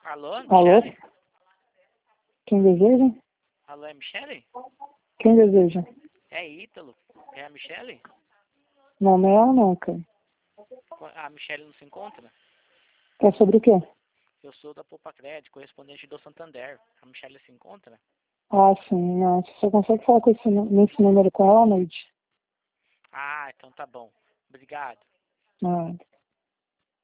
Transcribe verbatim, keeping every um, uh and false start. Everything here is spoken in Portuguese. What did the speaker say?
Alô, Alô? Michele? Quem deseja? Alô, é Michele? Quem deseja? É Ítalo. É a Michele? Não, não é ela não, cara. A Michele não se encontra? É sobre o quê? Eu sou da Poupa Crédito, correspondente do Santander. A Michele se encontra? Ah, sim, não. Você só consegue falar com esse, nu- nesse número com ela à noite? Ah, então tá bom. Obrigado. Ah,